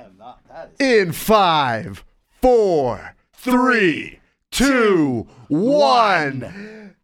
am not. That is In 5, 4, 3, 2, 1.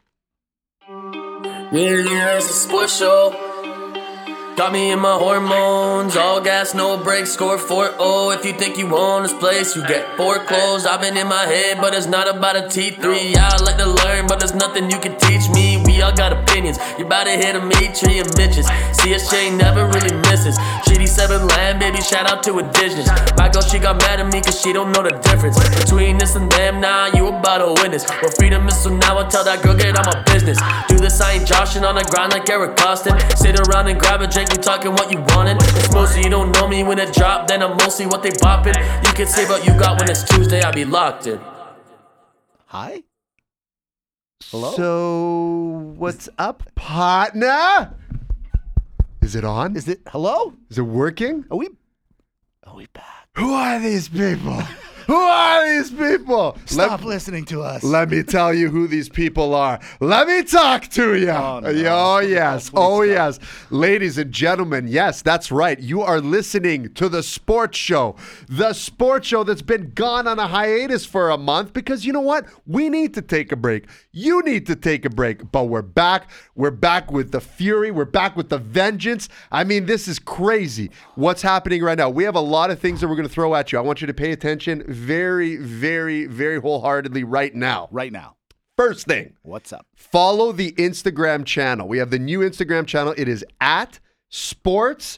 Yeah, it's a sports show. Got me in my hormones, all gas, no brakes, score 4-0. If you think you own this place, you get foreclosed. I've been in my head, but it's not about a T3. Yeah, I like to learn, but there's nothing you can teach me. We all got opinions, you about to hit a Dimitri and Mitches. CSJ never really misses. Shitty 7 land, baby, shout out to Indigenous. My girl, she got mad at me cause she don't know the difference between this and them. Now you about to witness. Well, freedom is so now I tell that girl, get on my business. Do this, I ain't joshing on the grind like Eric Costin. Sit around and grab a drink, you talking what you wanted. It's mostly you don't know me when it drop, then I'm mostly what they bopping. You can say what you got when it's Tuesday, I be locked in. Hi? Hello? So, what's up, partner? Is it on? Is it hello? Is it working? Are we back? Who are these people? Who are these people? Stop listening to us. Let me tell you who these people are. Let me talk to you. Oh, no. Oh, yes. Oh, Oh, please yes. Ladies and gentlemen, yes, that's right. You are listening to The Sports Show. The Sports Show that's been gone on a hiatus for a month because you know what? We need to take a break. You need to take a break. But we're back. We're back with the fury. We're back with the vengeance. I mean, this is crazy what's happening right now. We have a lot of things that we're going to throw at you. I want you to pay attention very, very, very wholeheartedly right now. Right now. First thing. What's up? Follow the Instagram channel. We have the new Instagram channel. It is at Sports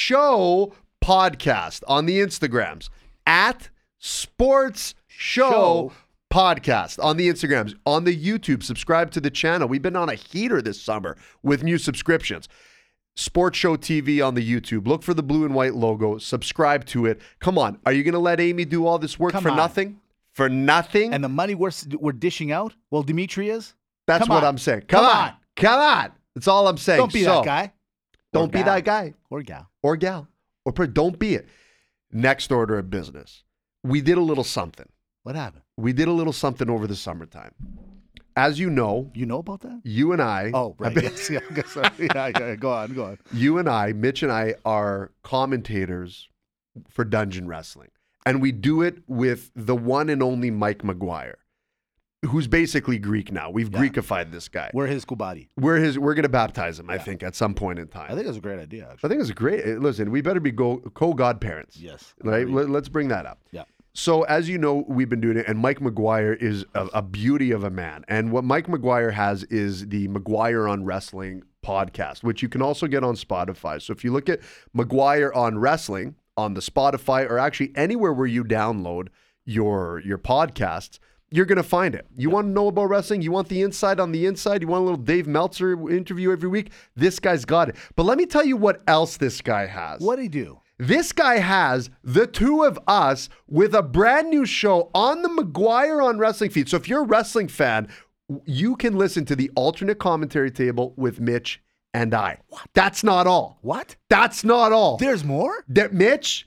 Show Podcast on the Instagrams. At Sports Show Podcast on the Instagrams. On the YouTube, subscribe to the channel. We've been on a heater this summer with new subscriptions. Sports Show TV on the YouTube. Look for the blue and white logo. Subscribe to it. Come on. Are you going to let Amy do all this work for nothing? For nothing? And the money we're dishing out? Well, Dimitri is? That's Come what on. I'm saying. Come on. Come on. That's all I'm saying. Don't be that guy. Don't be that guy. Or gal. Or gal. Don't be it. Next order of business. We did a little something. What happened? We did a little something over the summertime. As you know. You know about that? You and I. Oh, right. Yes, yeah, go on. You and I, Mitch and I, are commentators for Dungeon Wrestling. And we do it with the one and only Mike McGuire, who's basically Greek now. We've Greekified this guy. We're his kubati. We're going to baptize him, I think, at some point in time. I think it's a great idea, actually. I think it's a great. Listen, we better be co-godparents. Yes. Right? Let's bring that up. Yeah. So, as you know, we've been doing it, and Mike McGuire is a beauty of a man. And what Mike McGuire has is the McGuire on Wrestling podcast, which you can also get on Spotify. So, if you look at McGuire on Wrestling on the Spotify, or actually anywhere where you download your podcasts, you're going to find it. You want to know about wrestling? You want the inside on the inside? You want a little Dave Meltzer interview every week? This guy's got it. But let me tell you what else this guy has. What'd he do? This guy has the two of us with a brand new show on the McGuire on Wrestling feed. So if you're a wrestling fan, you can listen to the alternate commentary table with Mitch and I. What? That's not all. What? That's not all. There's more? Mitch,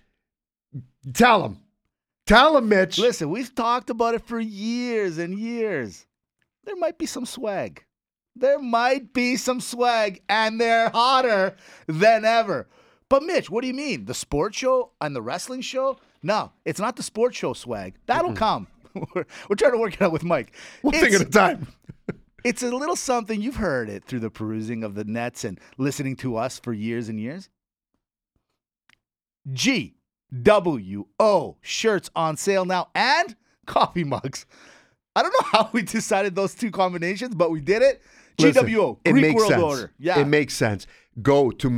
tell him. Tell him, Mitch. Listen, we've talked about it for years and years. There might be some swag. There might be some swag, and they're hotter than ever. But Mitch, what do you mean? The sports show and the wrestling show? No, it's not the sports show swag. That'll come. We're trying to work it out with Mike. One thing at a time. It's a little something. You've heard it through the perusing of the nets and listening to us for years and years. GWO shirts on sale now and coffee mugs. I don't know how we decided those two combinations, but we did it. Listen, GWO, it Greek makes World sense. Order. Yeah. It makes sense. Go to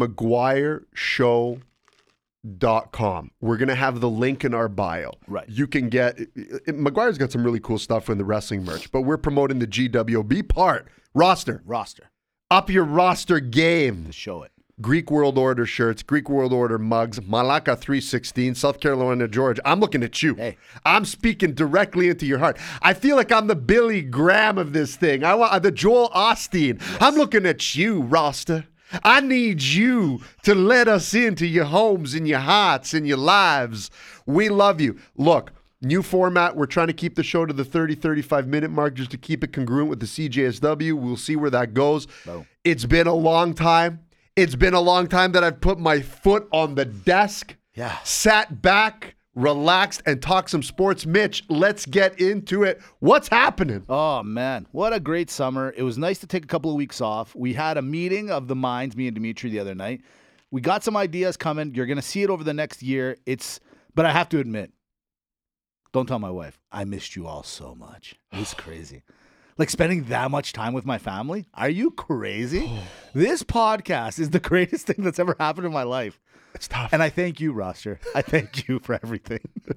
McGuireShow.com. We're going to have the link in our bio. Right. You can get, McGuire's got some really cool stuff in the wrestling merch, but we're promoting the GWO. Be part. Roster. Up your roster game. To show it. Greek World Order shirts, Greek World Order mugs, Malacca 316, South Carolina, Georgia. I'm looking at you. Hey. I'm speaking directly into your heart. I feel like I'm the Billy Graham of this thing. I want the Joel Osteen. Yes. I'm looking at you, roster. I need you to let us into your homes and your hearts and your lives. We love you. Look, new format. We're trying to keep the show to the 30, 35-minute mark just to keep it congruent with the CJSW. We'll see where that goes. It's been a long time. It's been a long time that I've put my foot on the desk Yeah. sat back, relaxed, and talked some sports. Mitch, let's get into it. What's happening? Oh, man. What a great summer. It was nice to take a couple of weeks off. We had a meeting of the minds, me and Dimitri, the other night. We got some ideas coming. You're going to see it over the next year. But I have to admit, don't tell my wife, I missed you all so much. It was crazy. Like spending that much time with my family? Are you crazy? This podcast is the greatest thing that's ever happened in my life. It's tough. And I thank you, Roster. I thank you for everything.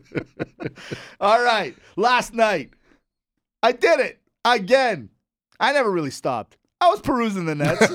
All right. Last night, I did it again. I never really stopped. I was perusing the nets.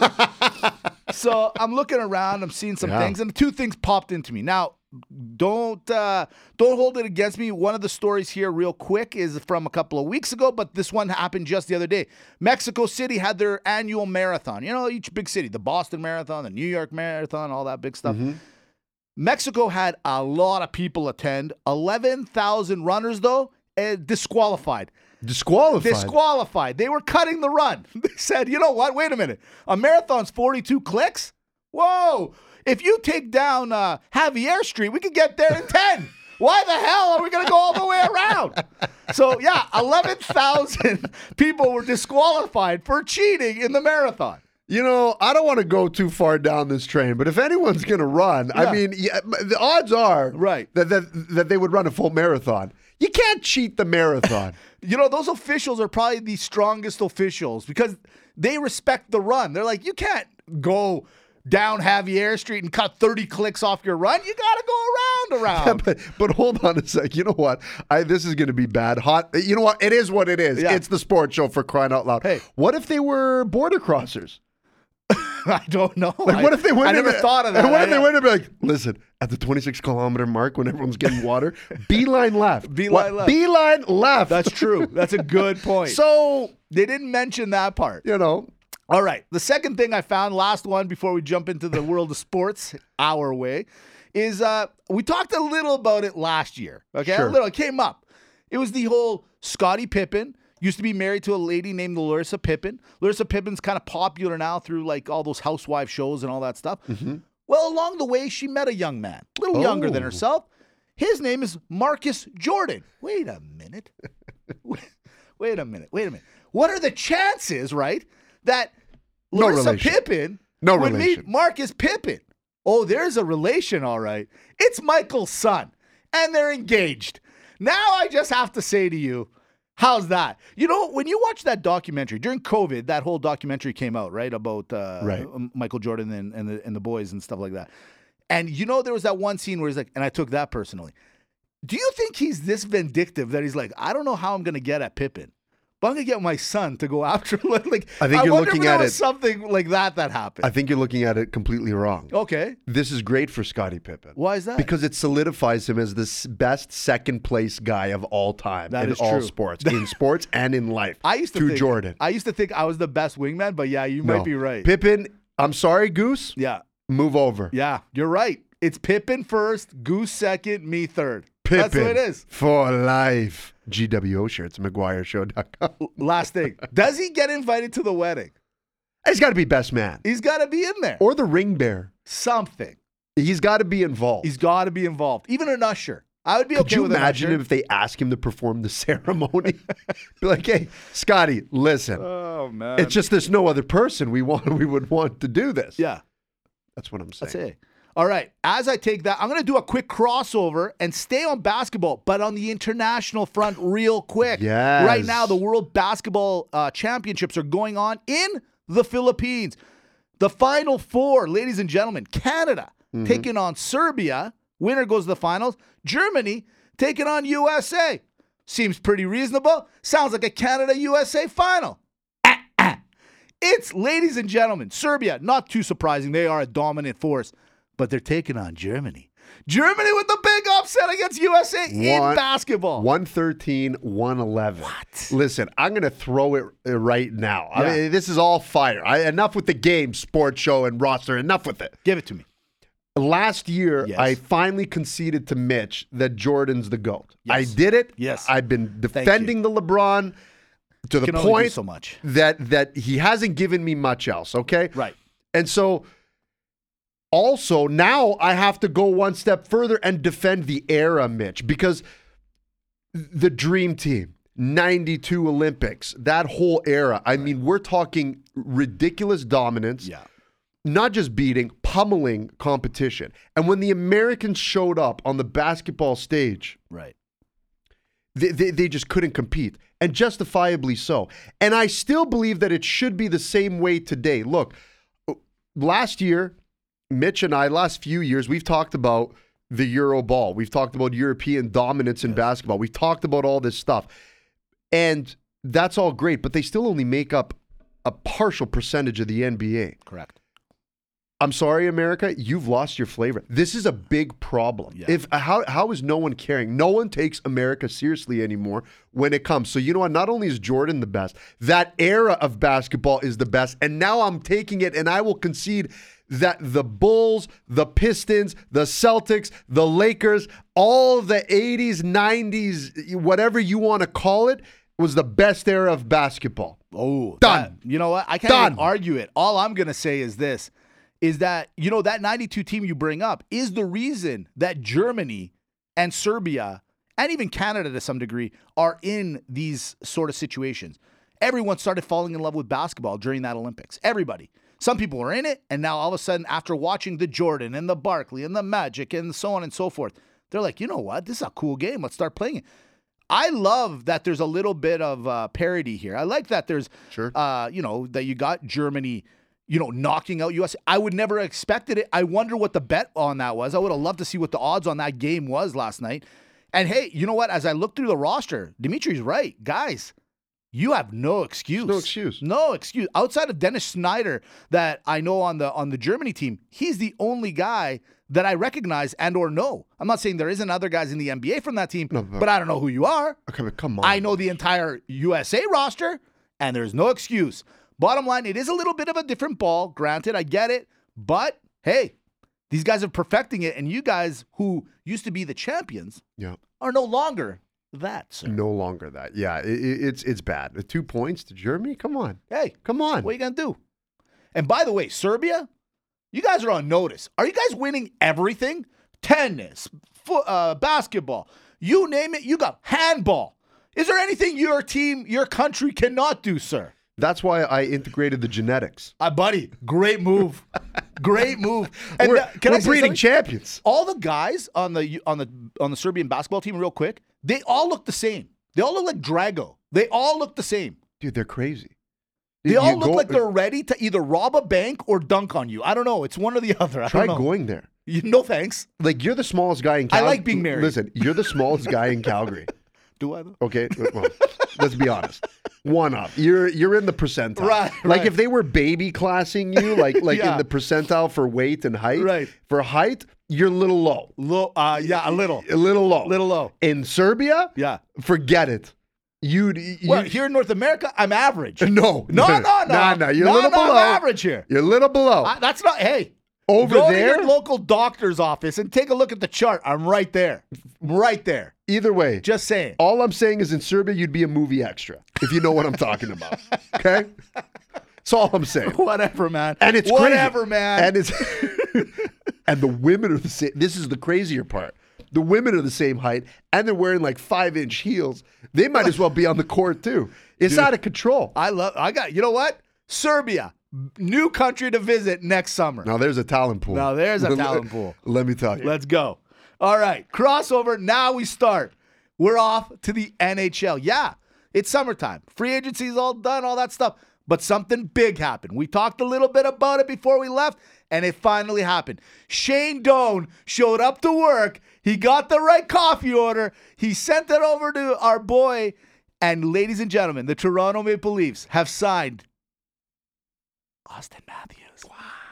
So I'm looking around. I'm seeing some things. And two things popped into me. Now, don't hold it against me. One of the stories here real quick is from a couple of weeks ago, but this one happened just the other day. Mexico City had their annual marathon. You know, each big city, the Boston Marathon, the New York Marathon, all that big stuff. Mm-hmm. Mexico had a lot of people attend. 11,000 runners, though, disqualified. Disqualified. They were cutting the run. They said, you know what? Wait a minute. A marathon's 42 clicks? Whoa. If you take down Javier Street, we could get there in 10. Why the hell are we going to go all the way around? So, yeah, 11,000 people were disqualified for cheating in the marathon. You know, I don't want to go too far down this train, but if anyone's going to run, I mean, the odds are that they would run a full marathon. You can't cheat the marathon. You know, those officials are probably the strongest officials because they respect the run. They're like, you can't go down Javier Street and cut 30 clicks off your run. You got to go around. Yeah, but hold on a sec. You know what? This is going to be bad. You know what? It is what it is. Yeah. It's the sports show, for crying out loud. Hey. What if they were border crossers? I don't know. Like, what if they went? I never thought of that. And what if they went and be like, listen, at the 26-kilometer mark when everyone's getting water, beeline left. Beeline left. That's true. That's a good point. So they didn't mention that part. You know. All right. The second thing I found, last one before we jump into the world of sports our way, is we talked a little about it last year. Okay, sure. A little. It came up. It was the whole Scottie Pippen. Used to be married to a lady named Larissa Pippen. Larissa Pippen's kind of popular now through like all those housewife shows and all that stuff. Mm-hmm. Well, along the way, she met a young man, a little younger than herself. His name is Marcus Jordan. Wait a minute. Wait a minute. What are the chances, right, that Larissa Pippen would meet Marcus Pippen? Oh, there's a relation, all right. It's Michael's son, and they're engaged. Now I just have to say to you, how's that? You know, when you watch that documentary during COVID, that whole documentary came out, right, about Michael Jordan and the boys and stuff like that. And you know, there was that one scene where he's like, and I took that personally. Do you think he's this vindictive that he's like, I don't know how I'm going to get at Pippen, but I'm going to get my son to go after him? Like, I think you're looking at it. Something like that happened. I think you're looking at it completely wrong. Okay. This is great for Scottie Pippen. Why is that? Because it solidifies him as the best second place guy of all time in all sports, in sports and in life. Jordan. I used to think I was the best wingman, but yeah, you might be right. Pippen, I'm sorry, Goose. Yeah. Move over. Yeah, you're right. It's Pippen first, Goose second, me third. Pippen That's what it is. For life. GWO shirts, McGuireShow.com. Last thing. Does he get invited to the wedding? He's got to be best man. He's got to be in there. Or the ring bearer. Something. He's got to be involved. He's got to be involved. Even an usher. I would be okay with an usher. Could you imagine if they ask him to perform the ceremony? Be like, hey, Scotty, listen. Oh, man. It's just there's no other person we would want to do this. Yeah. That's what I'm saying. That's it. All right. As I take that, I'm going to do a quick crossover and stay on basketball, but on the international front real quick. Yes. Right now, the World Basketball Championships are going on in the Philippines. The Final Four, ladies and gentlemen, Canada taking on Serbia. Winner goes to the finals. Germany taking on USA. Seems pretty reasonable. Sounds like a Canada-USA final. It's, ladies and gentlemen, Serbia, not too surprising. They are a dominant force, but they're taking on Germany. Germany with the big upset against USA in basketball. 113-111. What? Listen, I'm going to throw it right now. Yeah. I mean, this is all fire. Enough with the game, sports show, and roster. Enough with it. Give it to me. Last year, I finally conceded to Mitch that Jordan's the GOAT. Yes. I did it. Yes. I've been defending the LeBron to the point so much. that he hasn't given me much else, okay? Right. And so Also, now I have to go one step further and defend the era, Mitch, because the dream team, 92 Olympics, that whole era, I mean, we're talking ridiculous dominance. Yeah. Not just beating, pummeling competition. And when the Americans showed up on the basketball stage, Right. they just couldn't compete, and justifiably so. And I still believe that it should be the same way today. Look, last year, Mitch and I, last few years, we've talked about the Euro ball. We've talked about European dominance in basketball. We've talked about all this stuff. And that's all great, but they still only make up a partial percentage of the NBA. Correct. I'm sorry, America, you've lost your flavor. This is a big problem. Yeah. How is no one caring? No one takes America seriously anymore when it comes. So you know what? Not only is Jordan the best, that era of basketball is the best. And now I'm taking it, and I will concede that the Bulls, the Pistons, the Celtics, the Lakers, all the 80s, 90s, whatever you want to call it, was the best era of basketball. Oh, Done. You know what? I can't Done. even argue it. All I'm going to say is this, is that, you know, that 92 team you bring up is the reason that Germany and Serbia and even Canada to some degree are in these sort of situations. Everyone started falling in love with basketball during that Olympics. Everybody. Some people were in it, and now all of a sudden, after watching the Jordan and the Barkley and the Magic and so on and so forth, they're like, you know what? This is a cool game. Let's start playing it. I love that there's a little bit of parity here. I like that there's, Sure. you know, that you got Germany, you know, knocking out US. I would never have expected it. I wonder what the bet on that was. I would have loved to see what the odds on that game was last night. And hey, you know what? As I look through the roster, Dimitri's right. Guys, you have no excuse. No excuse. No excuse. Outside of Dennis Snyder that I know on the Germany team, he's the only guy that I recognize and or know. I'm not saying there isn't other guys in the NBA from that team, No, but I don't know who you are. Okay, but come on. I know the entire USA roster, and there's no excuse. Bottom line, it is a little bit of a different ball. Granted, I get it. But, hey, these guys are perfecting it, and you guys who used to be the champions Yeah. are no longer that, sir. No longer that. Yeah, it's bad. The 2 points to Germany? Come on. Hey, Come on. what are you going to do? And by the way, Serbia, you guys are on notice. Are you guys winning everything? Tennis, basketball, you name it, you got handball. Is there anything your team, your country cannot do, sir? That's why I integrated the genetics. Buddy, great move. Great move. And We're can I say breeding something? champions. All the guys on the Serbian basketball team, real quick, they all look the same. They all look like Drago. They all look the same. Dude, they're crazy. They You all look go- like they're ready to either rob a bank or dunk on you. I don't know. It's one or the other. I Try don't know. going there. No thanks. Like, you're the smallest guy in I Calgary. like being married. Listen, you're the smallest guy in Calgary. Do I though? Okay, well, let's be honest. One up. You're in the percentile. Right, Like right. if they were baby classing you, like Yeah. in the percentile for weight and height. Right. For height, you're a little low. Yeah, a little. A little low. Little low. In Serbia, Yeah. forget it. You Well, here in North America, I'm average. no. No. You're a little below. I'm average here. You're a little below. That's not. Hey, Over go there? to your local doctor's office and take a look at the chart. I'm right there. Right there. Either way, Just saying. all I'm saying is in Serbia, you'd be a movie extra, if you know what I'm talking about. Okay? That's all I'm saying. Whatever, man. And it's whatever, crazy. man. And it's and the women are the same. This is the crazier part. The women are the same height, and they're wearing like 5-inch heels. They might as well be on the court too. It's out of control. You know what? Serbia, new country to visit next summer. Now there's a talent pool. Now there's a talent pool. Let me tell you. Let's go. All right, crossover. Now we start. We're off to the NHL. Yeah, it's summertime. Free agency's all done, all that stuff. But something big happened. We talked a little bit about it before we left, and it finally happened. Shane Doan showed up to work. He got the right coffee order. He sent it over to our boy. And ladies and gentlemen, the Toronto Maple Leafs have signed Austin Matthews.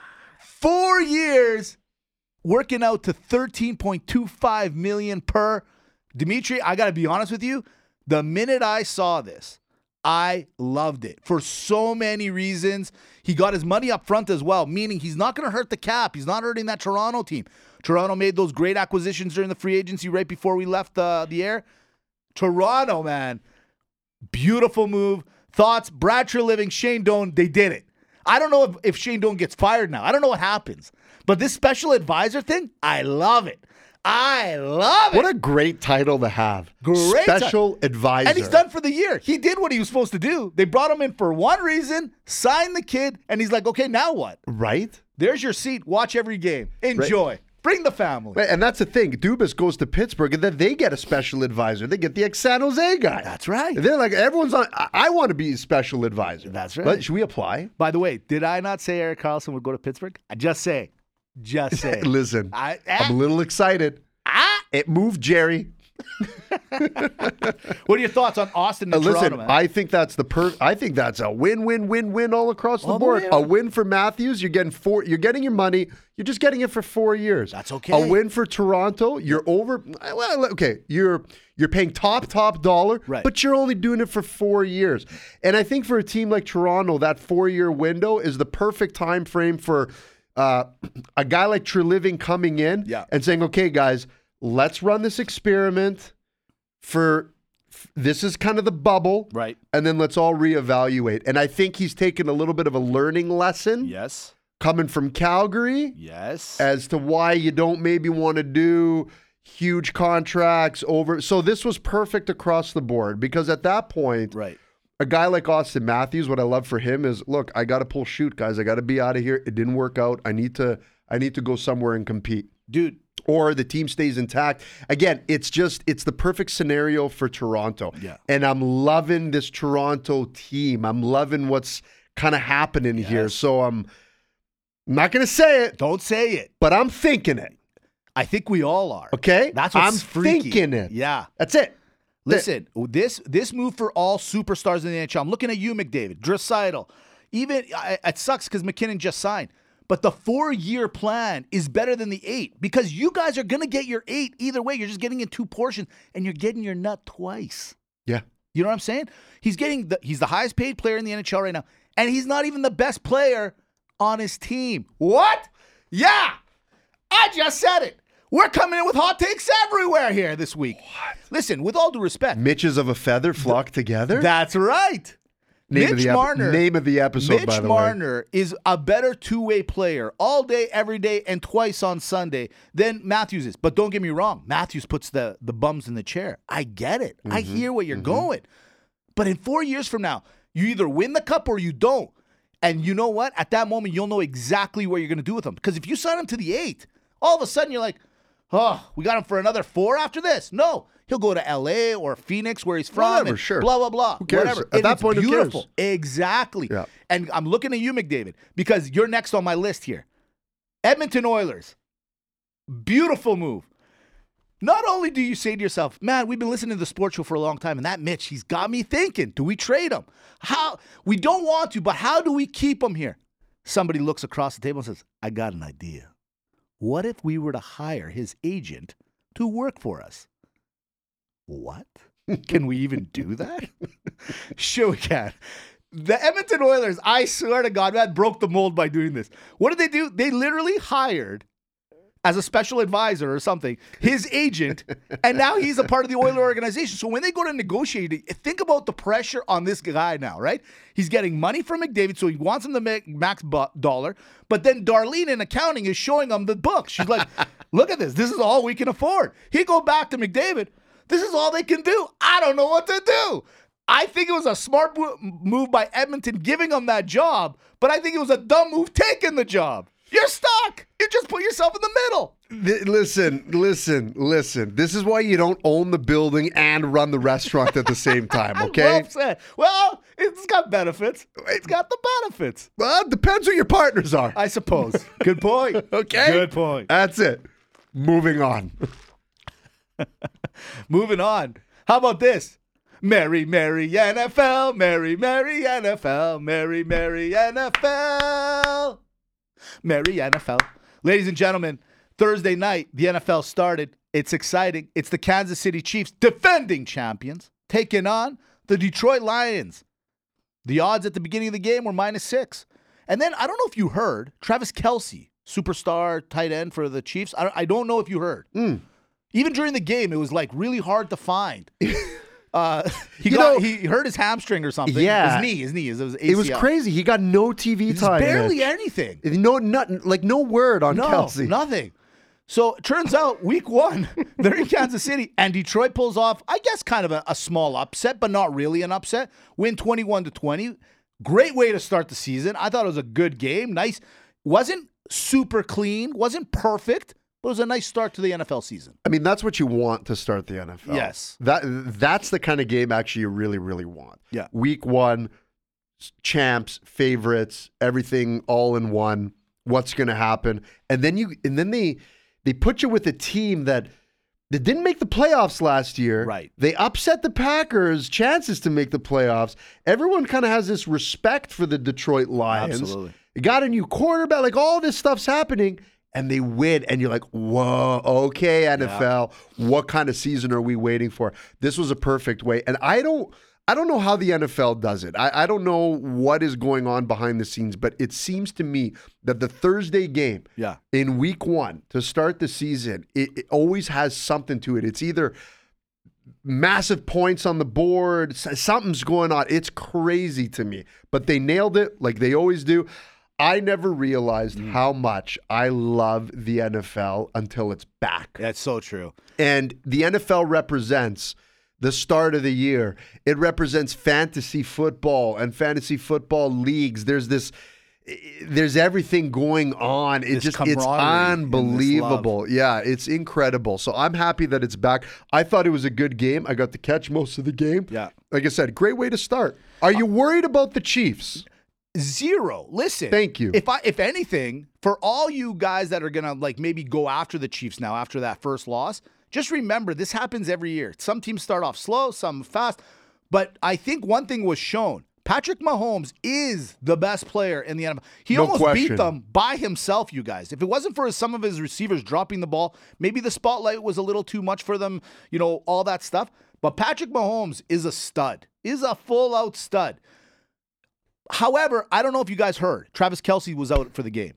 4 years, working out to $13.25 million per. Dimitri, I got to be honest with you. The minute I saw this, I loved it for so many reasons. He got his money up front as well, meaning he's not going to hurt the cap. He's not hurting that Toronto team. Toronto made those great acquisitions during the free agency right before we left the air. Toronto, man, beautiful move. Thoughts? Brad Treliving, Shane Doan, they did it. I don't know if Shane Doan gets fired now. I don't know what happens. But this special advisor thing, I love it. I love it. What a great title to have. Great Special advisor. And he's done for the year. He did what he was supposed to do. They brought him in for one reason, signed the kid, and he's like, okay, now what? Right? There's your seat. Watch every game. Enjoy. Right. Bring the family. Right, and that's the thing. Dubas goes to Pittsburgh, and then they get a special advisor. They get the ex-San Jose guy. That's right. And they're like, everyone's on, I want to be a special advisor. That's right. But should we apply? By the way, did I not say Erik Karlsson would go to Pittsburgh? Just say. Listen, I'm a little excited. It moved Jerry. What are your thoughts on Austin and Listen, Toronto, man? I think that's I think that's a win all across the board. A win for Matthews, you're getting your money. You're just getting it for 4 years. That's okay. A win for Toronto, you're over. Well, okay, you're paying top dollar, right, but you're only doing it for 4 years. And I think for a team like Toronto, that 4-year window is the perfect time frame for a guy like Treliving coming in and saying, okay, guys, let's run this experiment this is kind of the bubble. Right. And then let's all reevaluate. And I think he's taken a little bit of a learning lesson. Yes. Coming from Calgary. Yes. As to why you don't maybe want to do huge contracts over. So this was perfect across the board because at that point, right, a guy like Austin Matthews, what I love for him is, look, I got to pull shoot, guys. I got to be out of here. It didn't work out. I need to go somewhere and compete. Dude. Or the team stays intact. Again, it's the perfect scenario for Toronto. Yeah. And I'm loving this Toronto team. I'm loving what's kind of happening here. So I'm not going to say it. Don't say it. But I'm thinking it. I think we all are. Okay? That's what's I'm freaky. thinking it. Yeah. That's it. Listen, this move for all superstars in the NHL. I'm looking at you, McDavid, Draisaitl. Even it sucks because McKinnon just signed. But the 4-year plan is better than the 8 because you guys are going to get your 8 either way. You're just getting in 2 portions and you're getting your nut twice. Yeah. You know what I'm saying? He's the highest paid player in the NHL right now, and he's not even the best player on his team. What? Yeah. I just said it. We're coming in with hot takes everywhere here this week. What? Listen, with all due respect. Mitches of a feather flock together? That's right. Mitch Marner. Name of the episode, by the way. Mitch Marner is a better two-way player all day, every day, and twice on Sunday than Matthews is. But don't get me wrong. Matthews puts the bums in the chair. I get it. I hear where you're going. But in 4 years from now, you either win the cup or you don't. And you know what? At that moment, you'll know exactly what you're going to do with him. Because if you sign him to the 8, all of a sudden you're like, oh, we got him for another 4 after this. No. He'll go to L.A. or Phoenix where he's from. Whatever, sure. Blah, blah, blah. Who cares? Whatever. At that point, beautiful. who cares? Exactly. Yeah. And I'm looking at you, McDavid, because you're next on my list here. Edmonton Oilers. Beautiful move. Not only do you say to yourself, man, we've been listening to the sports show for a long time, and that Mitch, he's got me thinking, do we trade him? How? We don't want to, but how do we keep him here? Somebody looks across the table and says, I got an idea. What if we were to hire his agent to work for us? What? Can we even do that? Sure we can. The Edmonton Oilers, I swear to God, man, broke the mold by doing this. What did they do? They literally hired, as a special advisor or something, his agent, and now he's a part of the Oiler organization. So when they go to negotiate, think about the pressure on this guy now, right? He's getting money from McDavid, so he wants him to make max dollar, but then Darlene in accounting is showing him the books. She's like, look at this. This is all we can afford. He go back to McDavid. This is all they can do. I don't know what to do. I think it was a smart move by Edmonton giving him that job, but I think it was a dumb move taking the job. You're stuck. You just put yourself in the middle. Listen. This is why you don't own the building and run the restaurant at the same time, okay? Well said. Well, it's got benefits. It's got the benefits. Well, it depends who your partners are. I suppose. Good point. Okay? Good point. That's it. Moving on. Moving on. How about this? Merry, merry NFL. Merry, merry NFL. Merry, merry NFL. Merry NFL. Ladies and gentlemen, Thursday night, the NFL started. It's exciting. It's the Kansas City Chiefs, defending champions, taking on the Detroit Lions. The odds at the beginning of the game were -6. And then, I don't know if you heard, Travis Kelce, superstar tight end for the Chiefs. I don't know if you heard. Even during the game, it was like really hard to find. He hurt his hamstring or something. Yeah. His knee. It was ACL. It was crazy. He got no TV It's time. barely Mitch. anything. No word on Kelsey. Nothing. So it turns out week 1, they're in Kansas City, and Detroit pulls off, I guess, kind of a small upset, but not really an upset. Win 21-20. Great way to start the season. I thought it was a good game. Nice. Wasn't super clean. Wasn't perfect. But it was a nice start to the NFL season. I mean, that's what you want to start the NFL. Yes. That's the kind of game actually you really, really want. Yeah. Week 1, champs, favorites, everything all in one. What's going to happen? And then they put you with a team that didn't make the playoffs last year. Right. They upset the Packers' chances to make the playoffs. Everyone kind of has this respect for the Detroit Lions. Absolutely. You got a new quarterback. Like, all this stuff's happening. And they win, and you're like, whoa, okay, NFL, what kind of season are we waiting for? This was a perfect way. And I don't know how the NFL does it. I don't know what is going on behind the scenes, but it seems to me that the Thursday game in week 1 to start the season, it always has something to it. It's either massive points on the board, something's going on. It's crazy to me. But they nailed it like they always do. I never realized how much I love the NFL until it's back. That's so true. And the NFL represents the start of the year. It represents fantasy football and fantasy football leagues. There's everything going on. It's unbelievable. Yeah, it's incredible. So I'm happy that it's back. I thought it was a good game. I got to catch most of the game. Yeah. Like I said, great way to start. Are you worried about the Chiefs? Zero. Listen. Thank you. If anything, for all you guys that are gonna maybe go after the Chiefs now after that first loss, just remember this happens every year. Some teams start off slow, some fast. But I think one thing was shown. Patrick Mahomes is the best player in the NFL. He almost beat them by himself, you guys. If it wasn't for some of his receivers dropping the ball, maybe the spotlight was a little too much for them, all that stuff. But Patrick Mahomes is a stud, is a full-out stud. However, I don't know if you guys heard, Travis Kelce was out for the game.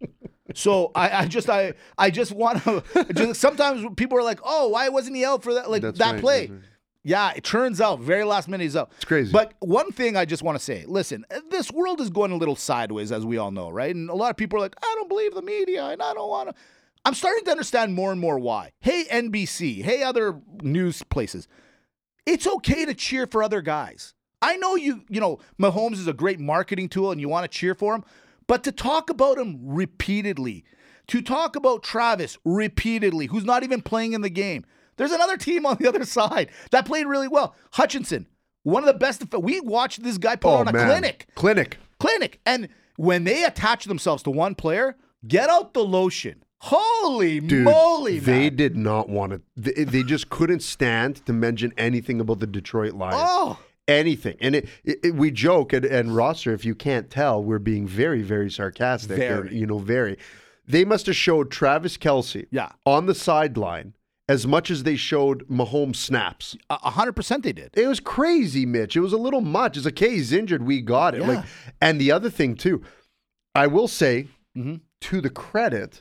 So I just want to. Sometimes people are like, "Oh, why wasn't he out for that?" Play. Right. Yeah, it turns out very last minute he's out. It's crazy. But one thing I just want to say: listen, this world is going a little sideways, as we all know, right? And a lot of people are like, "I don't believe the media, and I don't want to." I'm starting to understand more and more why. Hey, NBC. Hey, other news places. It's okay to cheer for other guys. I know Mahomes is a great marketing tool and you want to cheer for him, but to talk about him repeatedly, to talk about Travis repeatedly, who's not even playing in the game. There's another team on the other side that played really well. Hutchinson, one of the best. We watched this guy put on a clinic. And when they attach themselves to one player, get out the lotion. Holy moly, man. They did not want to. They just couldn't stand to mention anything about the Detroit Lions. Oh. Anything. And we joke, and Rosser, if you can't tell, we're being very, very sarcastic. Very. Very. They must have showed Travis Kelce on the sideline as much as they showed Mahomes snaps. 100% they did. It was crazy, Mitch. It was a little much. It's okay, he's injured. We got it. Yeah. And the other thing, too, I will say, to the credit,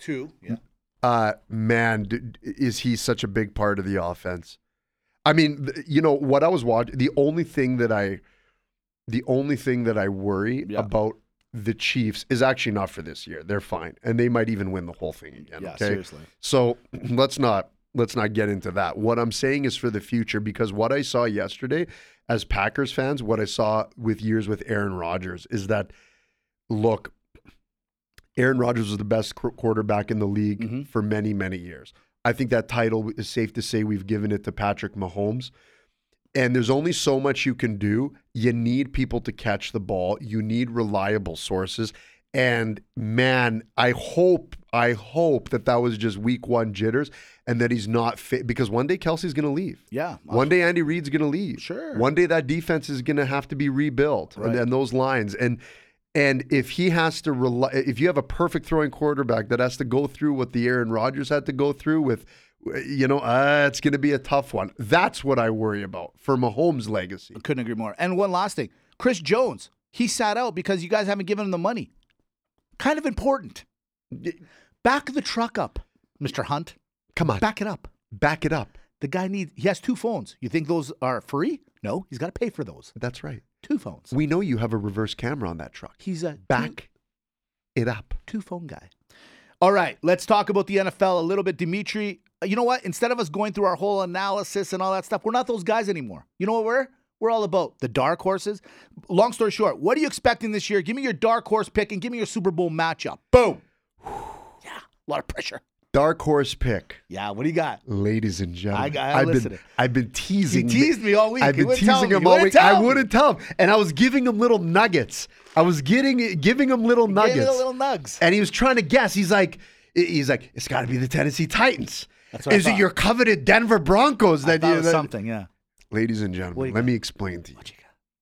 man, is he such a big part of the offense. I mean, what I was watching, the only thing that I worry about the Chiefs is actually not for this year. They're fine. And they might even win the whole thing again. Yeah, okay? seriously. So let's not get into that. What I'm saying is for the future, because what I saw yesterday as Packers fans, what I saw with years with Aaron Rodgers is that, look, Aaron Rodgers was the best quarterback in the league for many, many years. I think that title is safe to say we've given it to Patrick Mahomes. And there's only so much you can do. You need people to catch the ball. You need reliable sources. And man, I hope that was just week 1 jitters and that he's not fit, because one day Kelsey's going to leave. Yeah. One day Andy Reid's going to leave. Sure. One day that defense is going to have to be rebuilt, and those lines. And if he has to if you have a perfect throwing quarterback that has to go through what the Aaron Rodgers had to go through with, it's going to be a tough one. That's what I worry about for Mahomes' legacy. I couldn't agree more. And one last thing, Chris Jones, he sat out because you guys haven't given him the money. Kind of important. Back the truck up, Mr. Hunt. Come on. Back it up. Back it up. The guy he has 2 phones. You think those are free? No, he's got to pay for those. That's right. 2 phones. We know you have a reverse camera on that truck. He's a Back it up. 2 phone guy. All right, let's talk about the NFL a little bit. Dimitri, you know what? Instead of us going through our whole analysis and all that stuff, we're not those guys anymore. You know what we're? We're all about the dark horses. Long story short, what are you expecting this year? Give me your dark horse pick and give me your Super Bowl matchup. Boom. Yeah, a lot of pressure. Dark horse pick. Yeah, what do you got? Ladies and gentlemen, I've been teasing. He teased me all week. I've been teasing him all week. I wouldn't tell him, and I was giving him little nuggets. I was giving him little nuggets. Little nugs. And he was trying to guess. He's like, it's got to be the Tennessee Titans. That's what Is it your coveted Denver Broncos? That you something? Yeah. Ladies and gentlemen, let me explain to you. What you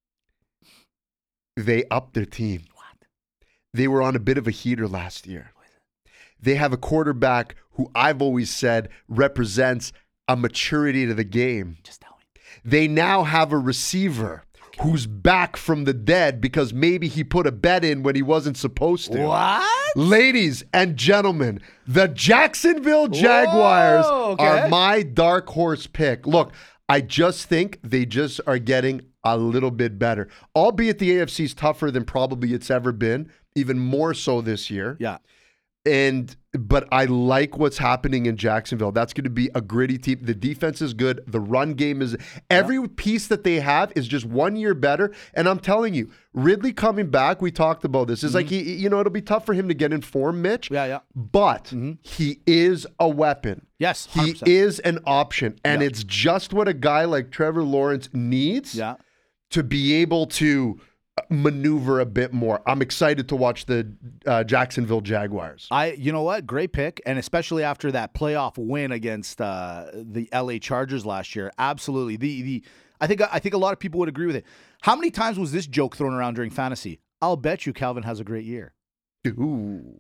got? They upped their team. What? They were on a bit of a heater last year. They have a quarterback who I've always said represents a maturity to the game. Just tell me. They now have a receiver who's back from the dead because maybe he put a bet in when he wasn't supposed to. What? Ladies and gentlemen, the Jacksonville Jaguars are my dark horse pick. Look, I just think they just are getting a little bit better. Albeit the AFC's tougher than probably it's ever been, even more so this year. Yeah. But I like what's happening in Jacksonville. That's going to be a gritty team. The defense is good. The run game is every piece that they have is just 1 year better. And I'm telling you, Ridley coming back, we talked about this. It's like it'll be tough for him to get in form, Mitch. Yeah. But he is a weapon. Yes, 100%. He is an option. And it's just what a guy like Trevor Lawrence needs to be able to maneuver a bit more. I'm excited to watch the Jacksonville Jaguars. You know what? Great pick, and especially after that playoff win against the LA Chargers last year. Absolutely. I think a lot of people would agree with it. How many times was this joke thrown around during fantasy? I'll bet you Calvin has a great year. Ooh.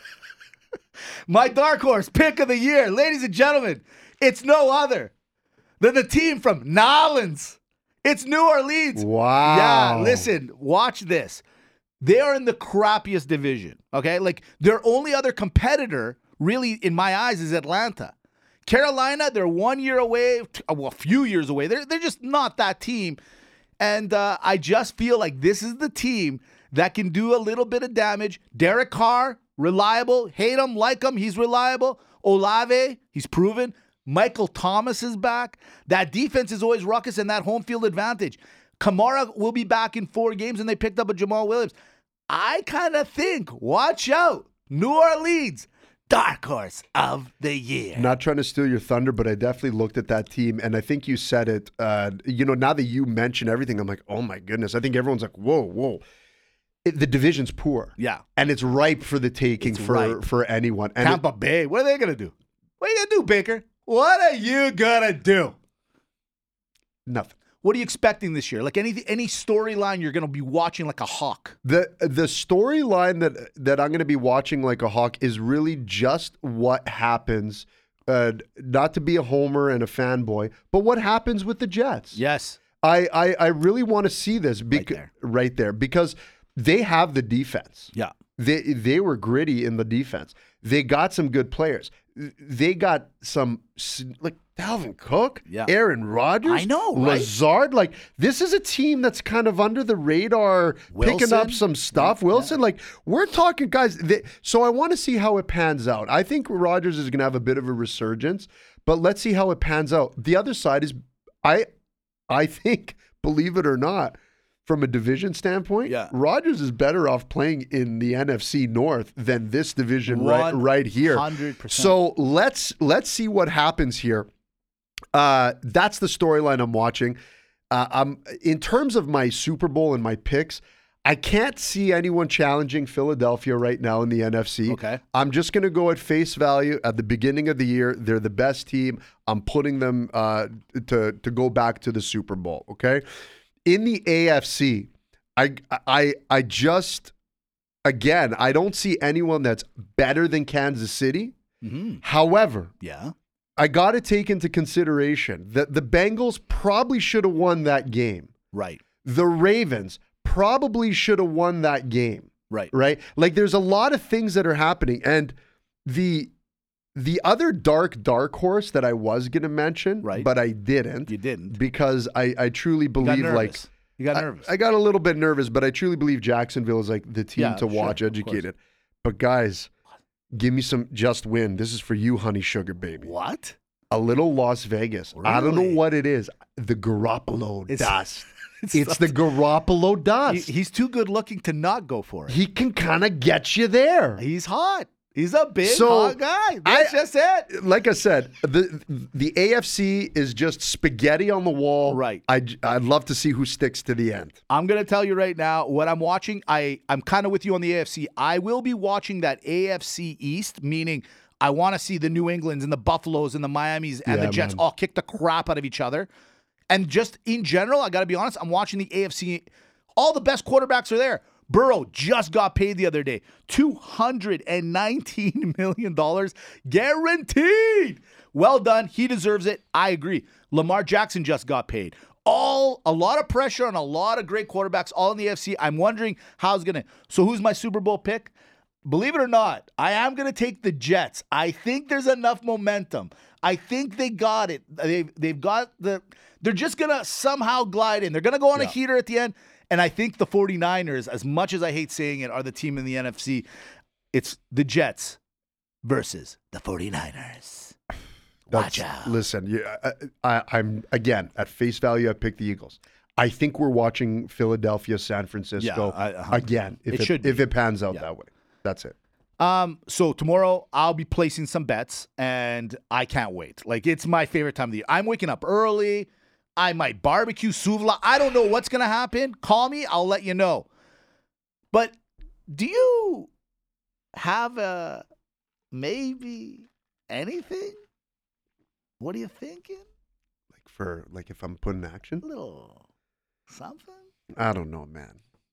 My dark horse pick of the year, ladies and gentlemen, it's no other than the team from Nolans. It's New Orleans. Wow. Yeah, listen, watch this. They are in the crappiest division, okay? Like, their only other competitor, really, in my eyes, is Atlanta. Carolina, they're 1 year away, a few years away. They're just not that team. And I just feel like this is the team that can do a little bit of damage. Derek Carr, reliable. Hate him, like him, he's reliable. Olave, he's proven. Michael Thomas is back. That defense is always ruckus and that home field advantage. Kamara will be back in 4 games, and they picked up a Jamal Williams. I kind of think, watch out, New Orleans, dark horse of the year. Not trying to steal your thunder, but I definitely looked at that team, and I think you said it. Now that you mention everything, I'm like, oh my goodness. I think everyone's like, whoa. The division's poor. Yeah. And it's ripe for the taking for anyone. And Tampa Bay, what are they going to do? What are you going to do, Baker? What are you going to do? Nothing. What are you expecting this year? Like any storyline you're going to be watching like a hawk? The storyline that I'm going to be watching like a hawk is really just what happens, not to be a homer and a fanboy, but what happens with the Jets. Yes. I really want to see this right there because they have the defense. Yeah. They were gritty in the defense. They got some good players. They got some, like Dalvin Cook, Aaron Rodgers, I know, right? Lazard. Like, this is a team that's kind of under the radar, picking up some stuff. Wilson, like, we're talking guys. So I want to see how it pans out. I think Rodgers is going to have a bit of a resurgence, but let's see how it pans out. The other side is, I think, believe it or not, from a division standpoint, Rodgers is better off playing in the NFC North than this division right here. 100%. So let's see what happens here. That's the storyline I'm watching. In terms of my Super Bowl and my picks, I can't see anyone challenging Philadelphia right now in the NFC. Okay. I'm just going to go at face value. At the beginning of the year, they're the best team. I'm putting them to go back to the Super Bowl, okay? In the AFC, I just, again, I don't see anyone that's better than Kansas City. Mm-hmm. However, I got to take into consideration that the Bengals probably should have won that game. Right. The Ravens probably should have won that game. Right. Right? Like, there's a lot of things that are happening. And the The other dark horse that I was going to mention, Right. but I didn't. You didn't. Because I truly You got believe nervous. You got nervous. I got a little bit nervous, but I truly believe Jacksonville is like the team Yeah, to sure, watch, of educated. But guys, give me some just win. This is for you, honey sugar baby. What? A little Las Vegas. I don't know Really? what it is. The Garoppolo It's- dust. It's the Garoppolo dust. He's too good looking to not go for it. He can kind of get you there. He's hot. He's a big, So, hot guy. That's just it. Like I said, the AFC is just spaghetti on the wall. Right. I'd love to see who sticks to the end. I'm going to tell you right now what I'm watching. I'm kind of with you on the AFC. I will be watching that AFC East, meaning I want to see the New Englands and the Buffaloes and the Miamis and Yeah, the Jets man. all kick the crap out of each other. And just in general, I got to be honest, I'm watching the AFC. All the best quarterbacks are there. Burrow just got paid the other day. $219 million guaranteed. Well done. He deserves it. I agree. Lamar Jackson just got paid. A lot of pressure on a lot of great quarterbacks, all in the AFC. I'm wondering how it's going to. So who's my Super Bowl pick? Believe it or not, I am going to take the Jets. I think there's enough momentum. I think they got it. They've got the. They're just going to somehow glide in. They're going to go on a heater at the end. And I think the 49ers, as much as I hate saying it, are the team in the NFC. It's the Jets versus the 49ers. Watch out. Listen, I'm again at face value. I picked the Eagles. I think we're watching Philadelphia, San Francisco again. It should be. if it pans out that way. That's it. So tomorrow I'll be placing some bets, and I can't wait. Like, it's my favorite time of the year. I'm waking up early. I might barbecue souvla. I don't know what's going to happen. Call me. I'll let you know. But do you have maybe anything? What are you thinking? Like if I'm putting action, A little something? I don't know, man.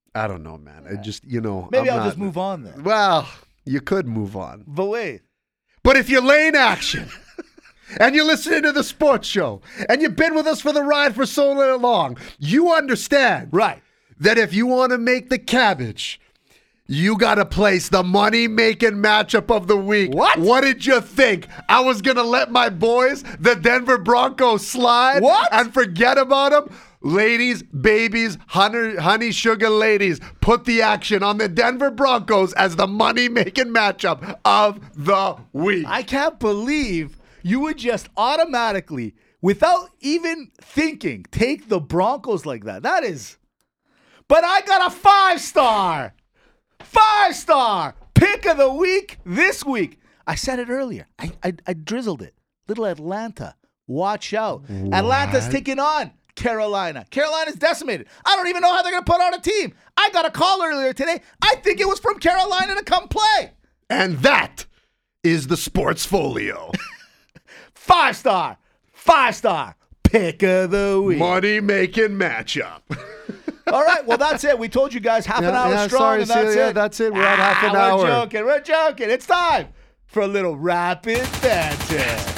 I just Maybe I'll just move on then. Well, you could move on, But wait. but if you're laying action. And you're listening to the sports show, and you've been with us for the ride for so long, you understand Right. that if you want to make the cabbage, you got to place the money-making matchup of the week. What? What did you think? I was going to let my boys, the Denver Broncos, slide What? and forget about them? Ladies, babies, honey sugar ladies, put the action on the Denver Broncos as the money-making matchup of the week. I can't believe you would just automatically, without even thinking, take the Broncos like that. That is. But I got a 5-star. 5-star pick of the week this week. I said it earlier. I drizzled it. Little Atlanta. Watch out. Atlanta's taking on Carolina. Carolina's decimated. I don't even know how they're going to put on a team. I got a call earlier today. I think it was from Carolina to come play. And that is the Sportsfolio. 5-star pick of the week. Money-making matchup. All right, well, that's it. We told you guys half an hour strong, and that's Celia, it. that's it. We're at half an hour. We're joking. It's time for a little rapid banter.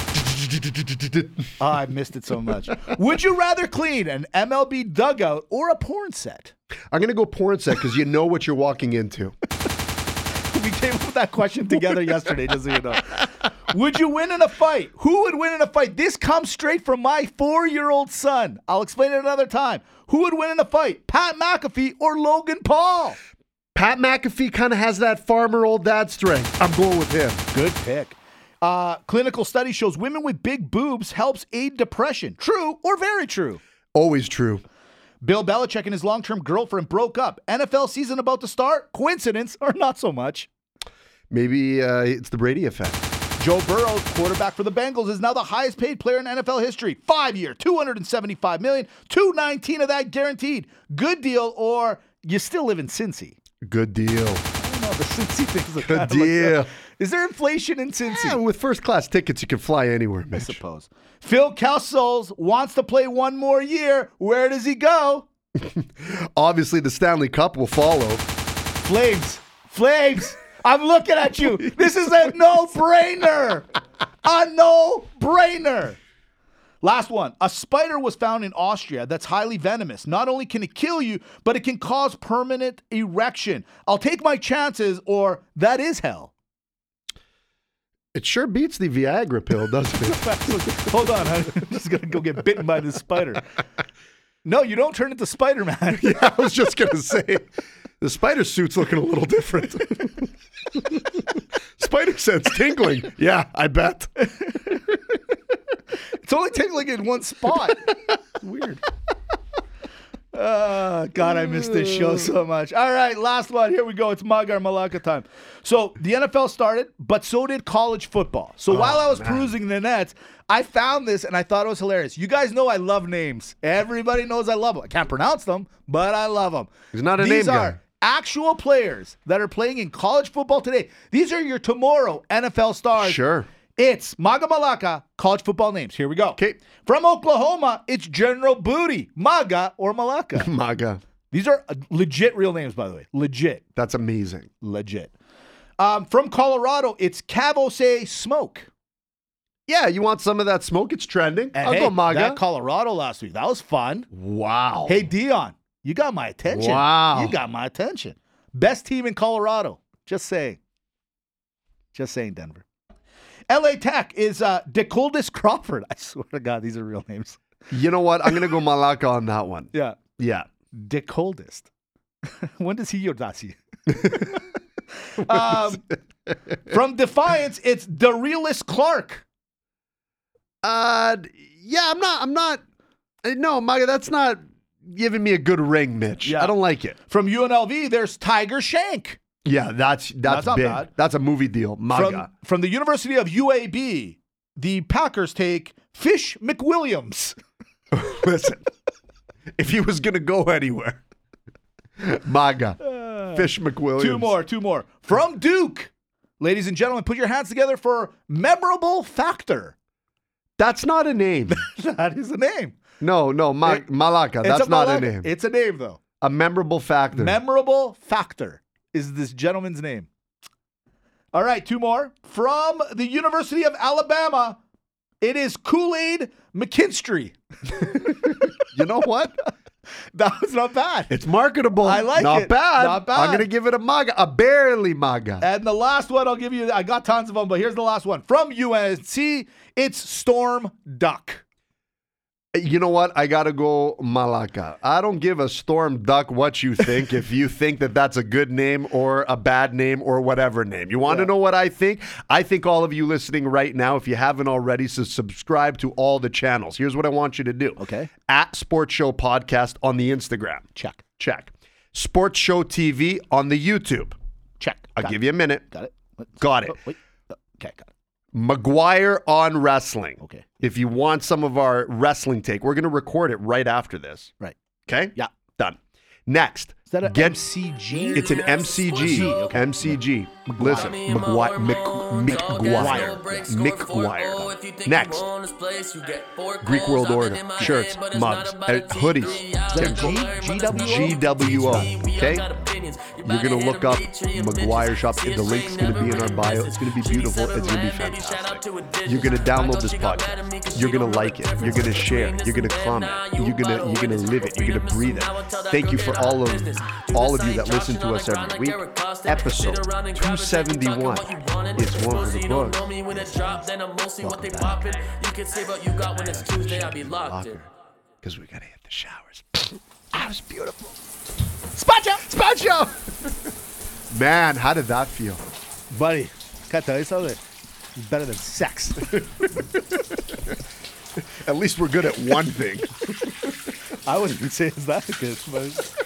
Oh, I missed it so much. Would you rather clean an MLB dugout or a porn set? I'm going to go porn set because you know what you're walking into. We came up with that question together yesterday, just so you know. Would you win in a fight? Who would win in a fight? This comes straight from my 4-year-old son. I'll explain it another time. Who would win in a fight? Pat McAfee or Logan Paul? Pat McAfee kind of has that farmer old dad strength. I'm going with him. Good pick. Clinical study shows women with big boobs helps aid depression. True or very true? Always true. Bill Belichick and his long-term girlfriend broke up. NFL season about to start. Coincidence or not so much? Maybe it's the Brady effect. Joe Burrow, quarterback for the Bengals, is now the highest paid player in NFL history. 5-year, $275 million, $219 of that guaranteed. Good deal, or you still live in Cincy? Good deal. I don't know, the Cincy thing's a Good deal. Is there inflation in Cincy? Yeah, with first-class tickets, you can fly anywhere, I Mitch. suppose. Phil Kessels wants to play one more year. Where does he go? Obviously, the Stanley Cup will follow. Flames. I'm looking at you. This is a no-brainer. A no-brainer. Last one. A spider was found in Austria that's highly venomous. Not only can it kill you, but it can cause permanent erection. I'll take my chances, or that is hell. It sure beats the Viagra pill, doesn't it? Hold on, I'm just gonna go get bitten by this spider. No, you don't turn into Spider-Man. Yeah, I was just going to say, the spider suit's looking a little different. Spider sense tingling. Yeah, I bet. It's only tingling in one spot. Weird. God, I miss this show so much. All right, last one. Here we go. It's Maga or Malaka time. So the NFL started, but so did college football. So while I was perusing the nets, I found this and I thought it was hilarious. You guys know I love names. Everybody knows I love them. I can't pronounce them, but I love them. He's not a These name are guy. actual players that are playing in college football today. These are your tomorrow NFL stars. Sure. It's Maga Malaka, college football names. Here we go. Okay. From Oklahoma, it's General Booty, Maga or Malaka. Maga. These are legit real names, by the way. Legit. That's amazing. Legit. From Colorado, it's Cavose Smoke. Yeah, you want some of that smoke? It's trending. And I'll hey, go Maga. that Colorado last week, that was fun. Wow. Hey, Dion, you got my attention. Wow. You got my attention. Best team in Colorado. Just saying. Just saying, Denver. LA Tech is DeColdis Crawford. I swear to God, these are real names. You know what? I'm going to go Malaka on that one. Yeah. Yeah. DeColdest. When does he Yodasi? From Defiance, it's DeRealis Clark. Yeah, I'm not. No, Maga, that's not giving me a good ring, Mitch. Yeah. I don't like it. From UNLV, there's Tiger Shank. Yeah, that's not big. bad. That's a movie deal. Maga. From the University of UAB, the Packers take Fish McWilliams. Listen, if he was going to go anywhere, Maga. Fish McWilliams. Two more. From Duke, ladies and gentlemen, put your hands together for Memorable Factor. That's not a name. That is a name. No, Malaka. That's not a name. It's a name, though. A memorable factor. Memorable Factor is this gentleman's name. All right, two more. From the University of Alabama, it is Kool-Aid McKinstry. You know what? That was not bad. It's marketable. I like not it. Bad. Not bad. I'm going to give it a Maga. A barely Maga. And the last one I'll give you, I got tons of them, but here's the last one. From UNC, it's Storm Duck. You know what? I got to go Malaka. I don't give a Storm Duck what you think if you think that that's a good name or a bad name or whatever name. You want to know what I think? I think all of you listening right now, if you haven't already, so subscribe to all the channels. Here's what I want you to do. Okay. At Sports Show Podcast on the Instagram. Check. Sports Show TV on the YouTube. Check. I'll give you a minute. Got it. Got it. Oh, wait. Okay, got it. McGuire on wrestling. Okay. If you want some of our wrestling take, we're going to record it right after this. Right. Okay? Yeah. Done. Next. Is that an MCG? It's an MCG. Okay. MCG. Listen, McGuire. Next. Greek World Order. Shirts, mugs, hoodies. GWO. Okay? You're going to look up McGuire Shop. The link's going to be in our bio. It's going to be beautiful. It's going to be fantastic. You're going to download this podcast. You're going to like it. You're going to share. You're going to comment. You're going to live it. You're going to breathe it. Thank you for all of you that listen to us every week. Episode 271. It's one for the books. Because we got to hit the showers. That was beautiful. Spot show. Man, how did that feel? Buddy, can I tell you something? It's better than sex. At least we're good at one thing. I wouldn't even say it's that good, but